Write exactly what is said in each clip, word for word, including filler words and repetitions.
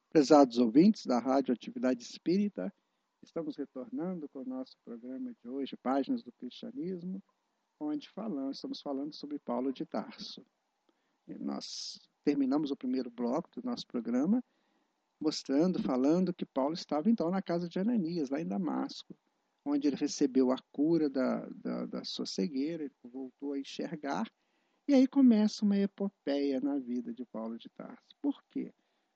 Prezados ouvintes da Rádio Atividade Espírita, estamos retornando com o nosso programa de hoje, Páginas do Cristianismo, onde falamos, estamos falando sobre Paulo de Tarso. E nós terminamos o primeiro bloco do nosso programa, mostrando, falando que Paulo estava então na casa de Ananias, lá em Damasco, onde ele recebeu a cura da, da, da sua cegueira, ele voltou a enxergar, e aí começa uma epopeia na vida de Paulo de Tarso. Por quê?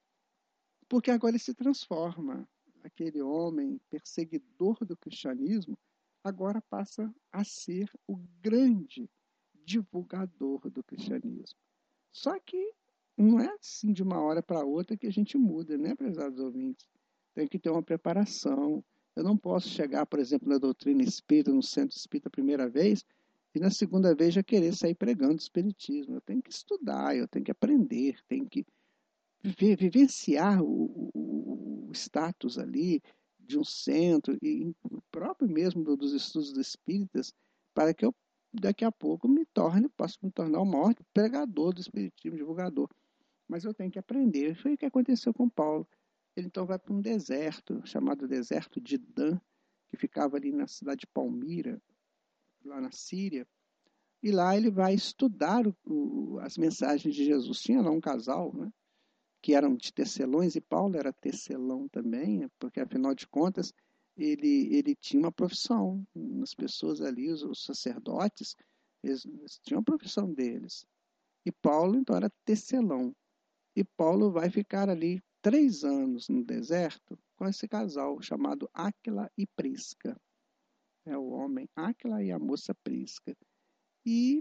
Porque agora ele se transforma. Aquele homem perseguidor do cristianismo agora passa a ser o grande divulgador do cristianismo. Só que não é assim de uma hora para outra que a gente muda, né, prezados ouvintes? Tem que ter uma preparação. Eu não posso chegar, por exemplo, na doutrina espírita, no centro espírita a primeira vez, e na segunda vez já querer sair pregando o espiritismo. Eu tenho que estudar, eu tenho que aprender, tenho que vivenciar o, o, o status ali de um centro, e próprio mesmo dos estudos espíritas, para que eu daqui a pouco me torne, possa me tornar o maior pregador do espiritismo, divulgador. Mas eu tenho que aprender. Foi o que aconteceu com Paulo. Ele então vai para um deserto, chamado deserto de Dan, que ficava ali na cidade de Palmira, lá na Síria, e lá ele vai estudar o, o, as mensagens de Jesus. Tinha lá um casal, né, que eram de tecelões, e Paulo era tecelão também, porque, afinal de contas, ele, ele tinha uma profissão. As pessoas ali, os, os sacerdotes, eles, eles tinham a profissão deles. E Paulo, então, era tecelão. E Paulo vai ficar ali três anos no deserto com esse casal chamado Áquila e Prisca. É o homem Áquila e a moça Prisca. E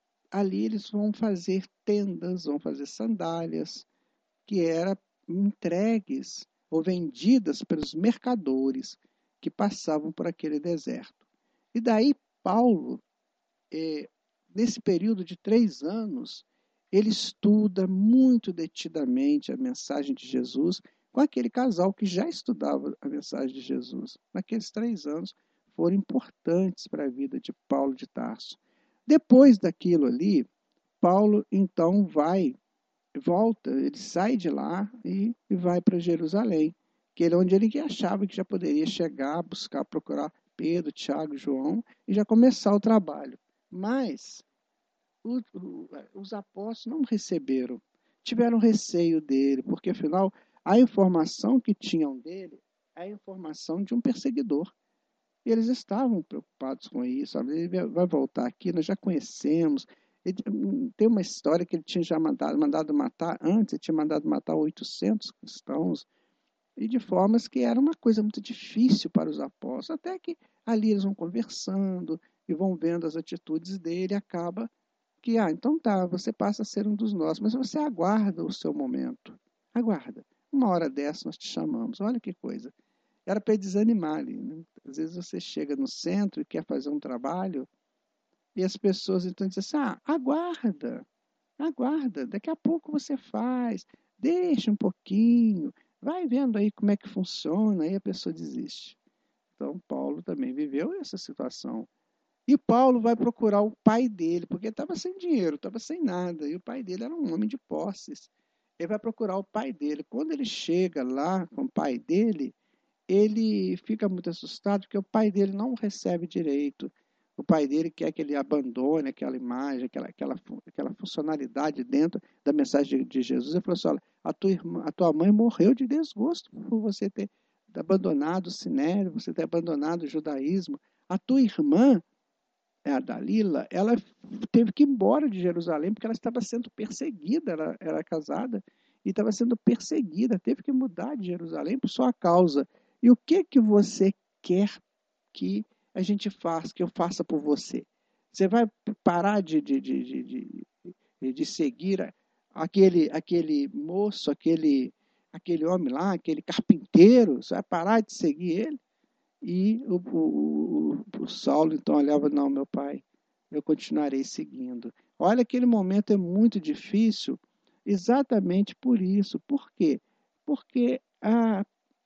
ali eles vão fazer tendas, vão fazer sandálias, que eram entregues ou vendidas pelos mercadores que passavam por aquele deserto. E daí Paulo, é, nesse período de três anos, ele estuda muito detidamente a mensagem de Jesus com aquele casal que já estudava a mensagem de Jesus. Naqueles três anos foram importantes para a vida de Paulo de Tarso. Depois daquilo ali, Paulo então vai volta, ele sai de lá e, e vai para Jerusalém, que era onde ele achava que já poderia chegar, buscar, procurar Pedro, Tiago, João e já começar o trabalho. Mas o, o, os apóstolos não receberam, tiveram receio dele, porque afinal a informação que tinham dele é a informação de um perseguidor. E eles estavam preocupados com isso. Ele vai voltar aqui, nós já conhecemos. Ele, tem uma história que ele tinha já mandado, mandado matar, antes ele tinha mandado matar oitocentos cristãos, e de formas que era uma coisa muito difícil para os apóstolos, até que ali eles vão conversando e vão vendo as atitudes dele, e acaba que, ah, então tá, você passa a ser um dos nossos, mas você aguarda o seu momento. Aguarda. Uma hora dessa nós te chamamos. Olha que coisa. Era para desanimar ali, né? Às vezes você chega no centro e quer fazer um trabalho, e as pessoas então dizem assim, ah, aguarda, aguarda, daqui a pouco você faz, deixa um pouquinho, vai vendo aí como é que funciona, aí a pessoa desiste. Então, Paulo também viveu essa situação. E Paulo vai procurar o pai dele, porque estava sem dinheiro, estava sem nada, e o pai dele era um homem de posses. Ele vai procurar o pai dele. Quando ele chega lá com o pai dele, ele fica muito assustado porque o pai dele não recebe direito. O pai dele quer que ele abandone aquela imagem, aquela, aquela, aquela funcionalidade dentro da mensagem de, de Jesus. Ele falou assim, olha, a tua, irmã, a tua mãe morreu de desgosto por você ter abandonado o sinédrio, você ter abandonado o judaísmo. A tua irmã, a Dalila, ela teve que ir embora de Jerusalém porque ela estava sendo perseguida, ela era casada e estava sendo perseguida, teve que mudar de Jerusalém por sua causa. E o que que você quer que a gente faça, que eu faça por você? Você vai parar de, de, de, de, de, de seguir aquele, aquele moço, aquele, aquele homem lá, aquele carpinteiro? Você vai parar de seguir ele? E o, o, o, o Saulo então olhava, não, meu pai, eu continuarei seguindo. Olha, aquele momento é muito difícil, exatamente por isso. Por quê? Porque a,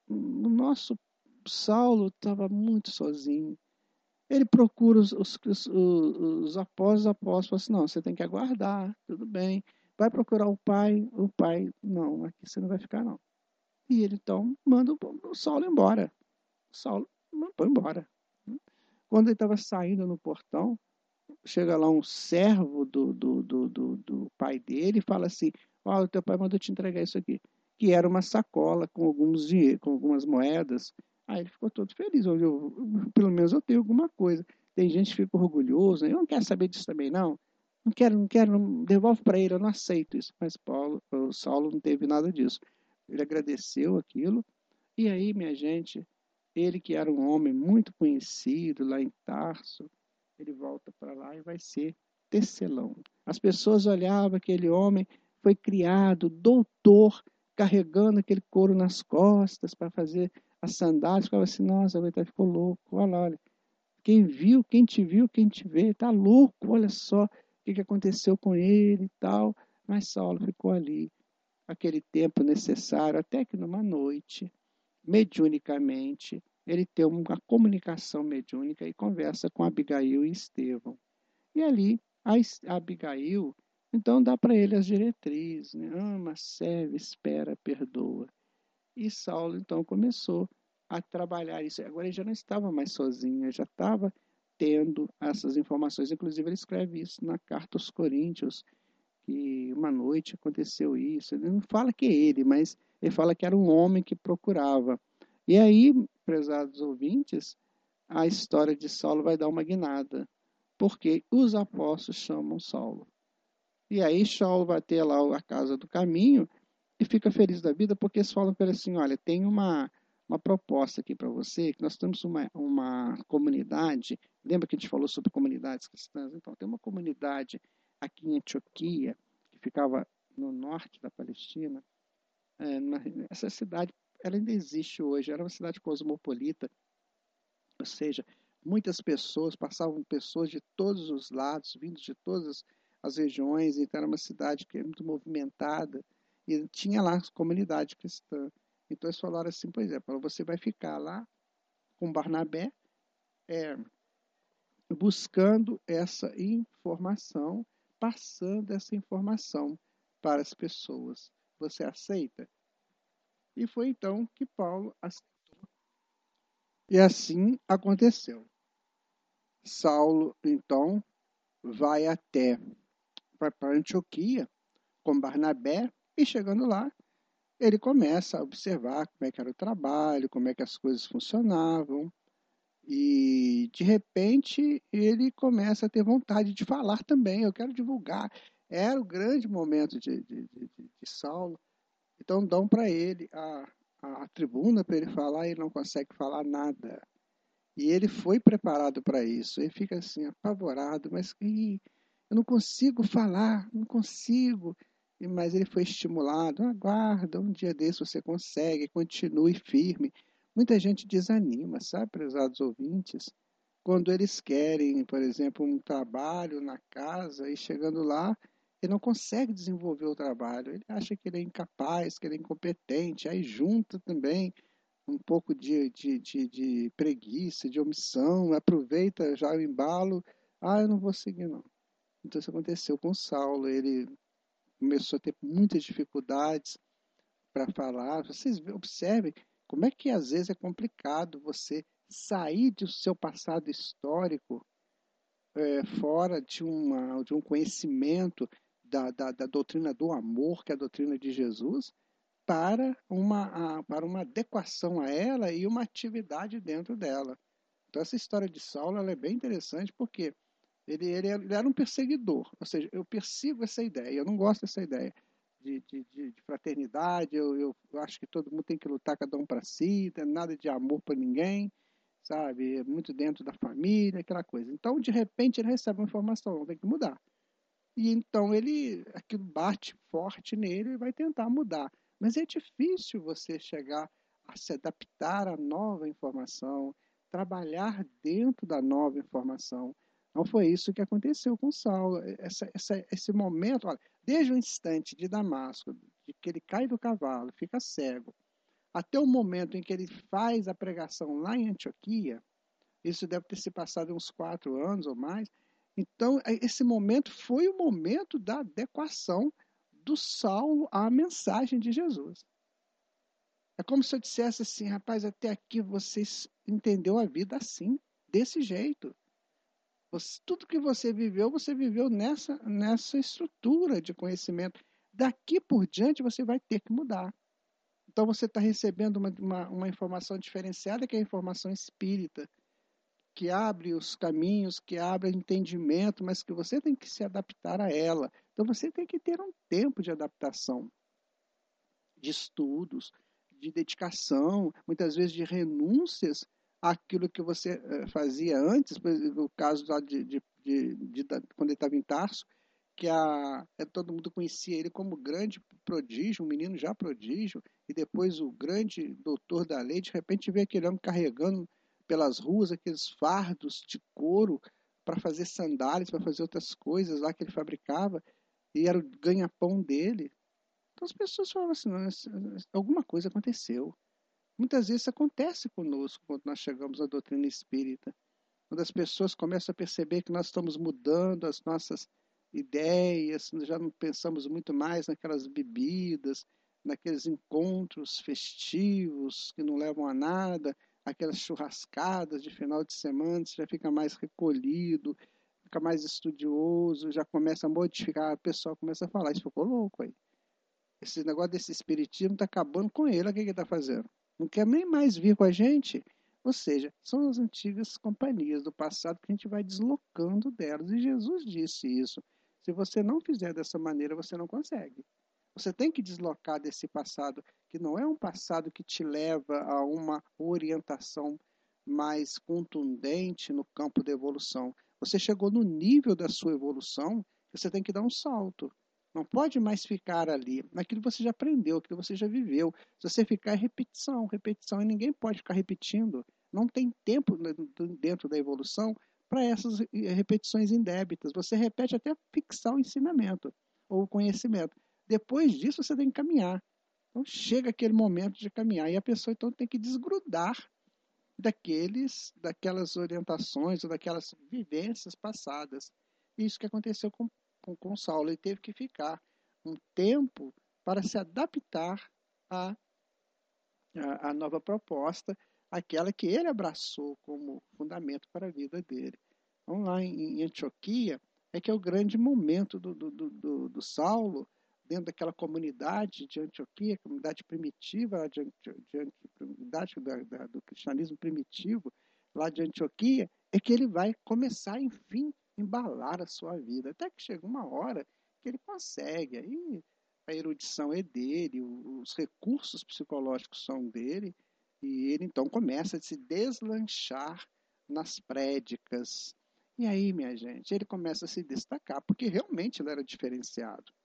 o nosso Saulo estava muito sozinho. Ele procura os, os, os, os apóstolos, os apóstolos falam assim, não, você tem que aguardar, tudo bem. Vai procurar o pai, o pai, não, aqui você não vai ficar, não. E ele, então, manda o Saulo embora. O Saulo foi embora. Quando ele estava saindo no portão, chega lá um servo do, do, do, do, do pai dele e fala assim, ó, oh, o teu pai mandou te entregar isso aqui. Que era uma sacola com, alguns dinheiro, com algumas moedas. Aí ele ficou todo feliz. Eu, eu, pelo menos eu tenho alguma coisa. Tem gente que fica orgulhoso. Eu não quero saber disso também, não. Não quero, não quero, não, devolve para ele, eu não aceito isso. Mas Paulo, o Saulo não teve nada disso. Ele agradeceu aquilo. E aí, minha gente, ele que era um homem muito conhecido lá em Tarso, ele volta para lá e vai ser tecelão. As pessoas olhavam aquele homem, foi criado, doutor, carregando aquele couro nas costas para fazer as sandálias, ficava assim, nossa, ele ficou louco, olha, olha. Quem viu, quem te viu, quem te vê, está louco, olha só o que, que aconteceu com ele e tal. Mas Saulo ficou ali, aquele tempo necessário, até que numa noite, mediunicamente, ele tem uma comunicação mediúnica e conversa com Abigail e Estevão. E ali, a Abigail, então dá para ele as diretrizes, né? Ama, serve, espera, perdoa. E Saulo, então, começou a trabalhar isso. Agora ele já não estava mais sozinho, ele já estava tendo essas informações. Inclusive, ele escreve isso na carta aos Coríntios, que uma noite aconteceu isso. Ele não fala que é ele, mas ele fala que era um homem que procurava. E aí, prezados ouvintes, a história de Saulo vai dar uma guinada, porque os apóstolos chamam Saulo. E aí Saulo vai ter lá a casa do caminho e fica feliz da vida, porque eles falam para ele assim, olha, tem uma, uma proposta aqui para você, que nós temos uma, uma comunidade, lembra que a gente falou sobre comunidades cristãs? Então, tem uma comunidade aqui em Antioquia, que ficava no norte da Palestina. É, essa cidade, ela ainda existe hoje, era uma cidade cosmopolita, ou seja, muitas pessoas, passavam pessoas de todos os lados, vindos de todas as regiões, então era uma cidade que é muito movimentada, e tinha lá a comunidade cristã. Então eles falaram assim, pois é, você vai ficar lá com Barnabé, é, buscando essa informação, passando essa informação para as pessoas. Você aceita? E foi então que Paulo aceitou. E assim aconteceu. Saulo, então, vai até vai para Antioquia com Barnabé e chegando lá, ele começa a observar como é que era o trabalho, como é que as coisas funcionavam. E, de repente, ele começa a ter vontade de falar também. Eu quero divulgar. Era o grande momento de, de, de, de Saulo. Então, dão para ele a, a tribuna para ele falar e ele não consegue falar nada. E ele foi preparado para isso. Ele fica assim, apavorado, mas ih, eu não consigo falar, não consigo. Mas ele foi estimulado, aguarda, um dia desse você consegue, continue firme. Muita gente desanima, sabe, prezados ouvintes? Quando eles querem, por exemplo, um trabalho na casa e chegando lá, ele não consegue desenvolver o trabalho. Ele acha que ele é incapaz, que ele é incompetente. Aí junta também um pouco de, de, de, de preguiça, de omissão, aproveita já o embalo. Ah, eu não vou seguir, não. Então isso aconteceu com Saulo. Ele começou a ter muitas dificuldades para falar. Vocês observem como é que às vezes é complicado você sair do seu passado histórico é, fora de, uma, de um conhecimento da, da, da doutrina do amor, que é a doutrina de Jesus, para uma, a, para uma adequação a ela e uma atividade dentro dela. Então essa história de Saulo ela é bem interessante porque ele, ele, ele era um perseguidor, ou seja, eu persigo essa ideia, eu não gosto dessa ideia de, de, de, de fraternidade, eu, eu, eu acho que todo mundo tem que lutar cada um para si, não tem nada de amor para ninguém, sabe? Muito dentro da família, aquela coisa. Então, de repente, ele recebe uma informação, tem que mudar. E então ele, aquilo bate forte nele e vai tentar mudar. Mas é difícil você chegar a se adaptar à nova informação, trabalhar dentro da nova informação. Não foi isso que aconteceu com Saulo. Essa, essa, esse momento, olha, desde o instante de Damasco, de que ele cai do cavalo, fica cego, até o momento em que ele faz a pregação lá em Antioquia, isso deve ter se passado uns quatro anos ou mais. Então, esse momento foi o momento da adequação do Saulo à mensagem de Jesus. É como se eu dissesse assim, rapaz, até aqui você entendeu a vida assim, desse jeito. Você, tudo que você viveu, você viveu nessa, nessa estrutura de conhecimento. Daqui por diante você vai ter que mudar. Então você está recebendo uma, uma, uma informação diferenciada, que é a informação espírita, que abre os caminhos, que abre o entendimento, mas que você tem que se adaptar a ela. Então você tem que ter um tempo de adaptação, de estudos, de dedicação, muitas vezes de renúncias àquilo que você uh, fazia antes, por exemplo, o caso lá de, de, de, de, de quando ele estava em Tarso, que a, todo mundo conhecia ele como grande prodígio, um menino já prodígio, e depois o grande doutor da lei, de repente vê aquele homem carregando pelas ruas aqueles fardos de couro para fazer sandálias, para fazer outras coisas lá que ele fabricava, e era o ganha-pão dele. Então as pessoas falam assim, alguma coisa aconteceu. Muitas vezes isso acontece conosco quando nós chegamos à doutrina espírita. Quando as pessoas começam a perceber que nós estamos mudando as nossas ideias, já não pensamos muito mais naquelas bebidas, naqueles encontros festivos que não levam a nada, aquelas churrascadas de final de semana, você já fica mais recolhido, fica mais estudioso, já começa a modificar, o pessoal começa a falar, isso ficou louco aí. Esse negócio desse espiritismo está acabando com ele, olha o que ele está fazendo. Não quer nem mais vir com a gente. Ou seja, são as antigas companhias do passado que a gente vai deslocando delas. E Jesus disse isso. Se você não fizer dessa maneira, você não consegue. Você tem que deslocar desse passado, que não é um passado que te leva a uma orientação mais contundente no campo da evolução. Você chegou no nível da sua evolução, você tem que dar um salto. Não pode mais ficar ali, naquilo que você já aprendeu, aquilo que você já viveu. Se você ficar é repetição, repetição, e ninguém pode ficar repetindo. Não tem tempo dentro da evolução para essas repetições indébitas. Você repete até fixar o ensinamento ou o conhecimento. Depois disso, você tem que caminhar. Então, chega aquele momento de caminhar e a pessoa então tem que desgrudar daqueles, daquelas orientações ou daquelas vivências passadas. Isso que aconteceu com Com, com Saulo, ele teve que ficar um tempo para se adaptar à, à, à nova proposta, aquela que ele abraçou como fundamento para a vida dele. Então, lá em, em Antioquia, é que é o grande momento do, do, do, do Saulo, dentro daquela comunidade de Antioquia, comunidade primitiva, de, de, de, comunidade da, da, do cristianismo primitivo, lá de Antioquia, é que ele vai começar, enfim, embalar a sua vida, até que chega uma hora que ele consegue, aí a erudição é dele, os recursos psicológicos são dele, e ele então começa a se deslanchar nas prédicas. E aí, minha gente, ele começa a se destacar, porque realmente ele era diferenciado.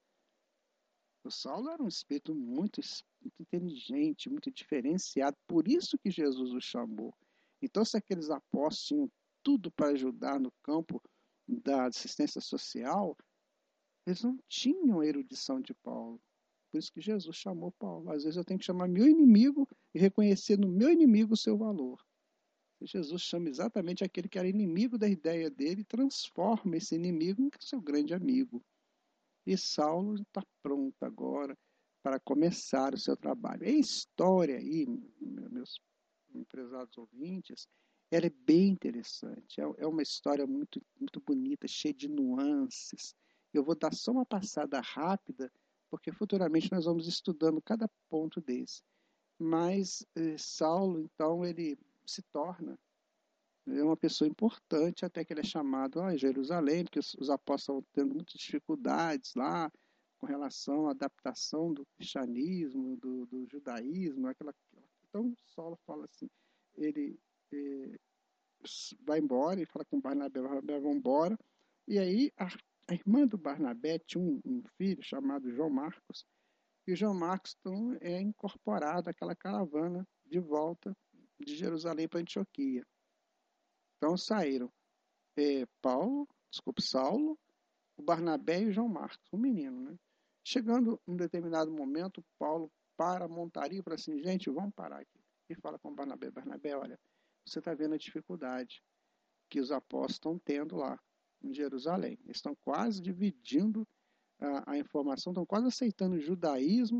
O Saulo era um espírito muito, muito inteligente, muito diferenciado, por isso que Jesus o chamou. Então, se aqueles apóstolos tinham tudo para ajudar no campo da assistência social, eles não tinham a erudição de Paulo. Por isso que Jesus chamou Paulo. Às vezes eu tenho que chamar meu inimigo e reconhecer no meu inimigo o seu valor. E Jesus chama exatamente aquele que era inimigo da ideia dele e transforma esse inimigo em seu grande amigo. E Saulo está pronto agora para começar o seu trabalho. E a história aí, meus empresários ouvintes, ela é bem interessante. É uma história muito, muito bonita, cheia de nuances. Eu vou dar só uma passada rápida, porque futuramente nós vamos estudando cada ponto desse. Mas eh, Saulo, então, ele se torna é uma pessoa importante, até que ele é chamado a Jerusalém, porque os, os apóstolos estão tendo muitas dificuldades lá com relação à adaptação do cristianismo, do, do judaísmo, aquela, então Saulo fala assim, ele eh, vai embora e fala com Barnabé, Barnabé vai embora, e aí a, a irmã do Barnabé tinha um, um filho chamado João Marcos, e o João Marcos então, é incorporado àquela caravana de volta de Jerusalém para Antioquia. Então saíram é, Paulo, desculpe, Saulo, o Barnabé e o João Marcos, um menino, né? Chegando em um determinado momento, Paulo para a montaria e fala assim, gente, vamos parar aqui. E fala com o Barnabé, Barnabé, olha, você está vendo a dificuldade que os apóstolos estão tendo lá em Jerusalém. Eles estão quase dividindo a, a informação, estão quase aceitando o judaísmo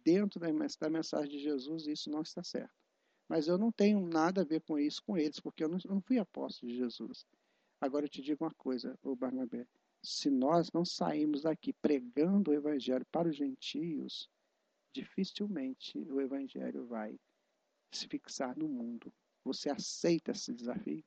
dentro da mensagem de Jesus, isso não está certo. Mas eu não tenho nada a ver com isso com eles, porque eu não, eu não fui apóstolo de Jesus. Agora eu te digo uma coisa, ô Barnabé, se nós não sairmos daqui pregando o evangelho para os gentios, dificilmente o evangelho vai se fixar no mundo. Você aceita esse desafio?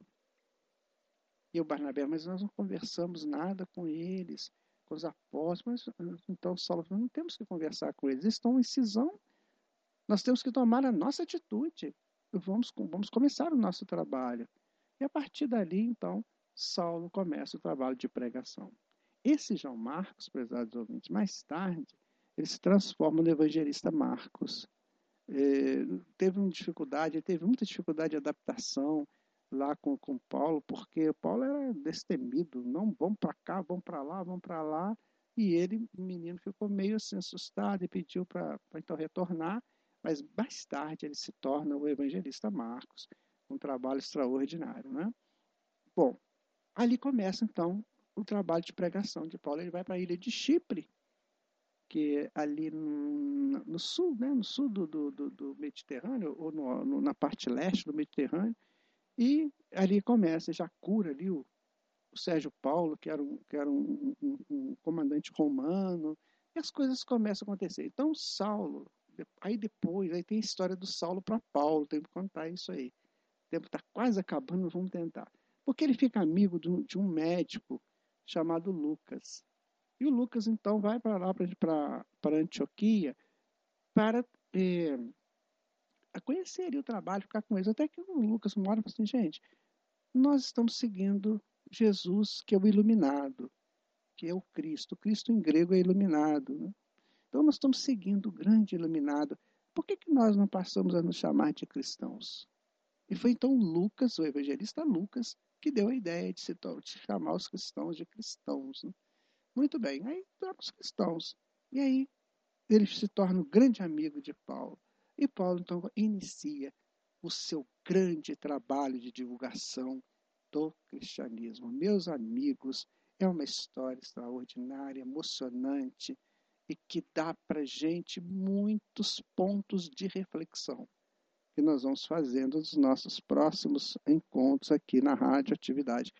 E o Barnabé, mas nós não conversamos nada com eles, com os apóstolos. Mas, então, Saulo falou, não temos que conversar com eles, eles estão em cisão. Nós temos que tomar a nossa atitude. Vamos, vamos começar o nosso trabalho. E a partir dali, então, Saulo começa o trabalho de pregação. Esse João Marcos, prezados ouvintes, mais tarde, ele se transforma no evangelista Marcos. É, teve uma dificuldade, teve muita dificuldade de adaptação lá com, com Paulo, porque Paulo era destemido, não, vamos para cá, vamos para lá, vamos para lá, e ele, o menino, ficou meio assim assustado e pediu para então retornar, mas mais tarde ele se torna o evangelista Marcos, um trabalho extraordinário, né? Bom, ali começa então o trabalho de pregação de Paulo. Ele vai para a ilha de Chipre, que é ali no, no sul, né, no sul do, do, do Mediterrâneo, ou no, no, na parte leste do Mediterrâneo, e ali começa, já cura ali o, o Sérgio Paulo, que era, um, que era um, um, um comandante romano, e as coisas começam a acontecer. Então, Saulo, aí depois, aí tem a história do Saulo para Paulo, tem que contar isso aí. O tempo está quase acabando, vamos tentar. Porque ele fica amigo de um, de um médico chamado Lucas. E o Lucas, então, vai para lá, para Antioquia, para é, conhecer ali o trabalho, ficar com eles. Até que o Lucas uma hora fala assim, gente, nós estamos seguindo Jesus, que é o iluminado, que é o Cristo. O Cristo em grego é iluminado. Né? Então, nós estamos seguindo o grande iluminado. Por que, que nós não passamos a nos chamar de cristãos? E foi então Lucas, o evangelista Lucas, que deu a ideia de, se, de chamar os cristãos de cristãos. Né? Muito bem, aí os cristãos. E aí ele se torna um grande amigo de Paulo. E Paulo, então, inicia o seu grande trabalho de divulgação do cristianismo. Meus amigos, é uma história extraordinária, emocionante e que dá para a gente muitos pontos de reflexão que nós vamos fazendo nos nossos próximos encontros aqui na Rádio Atividade.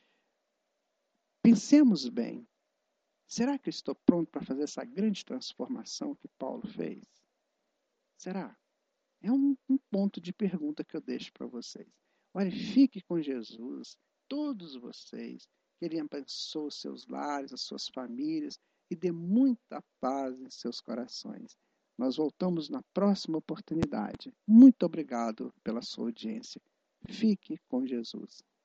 Pensemos bem. Será que eu estou pronto para fazer essa grande transformação que Paulo fez? Será? É um, um ponto de pergunta que eu deixo para vocês. Olha, fique com Jesus, todos vocês, que Ele abençoe os seus lares, as suas famílias e dê muita paz em seus corações. Nós voltamos na próxima oportunidade. Muito obrigado pela sua audiência. Fique com Jesus.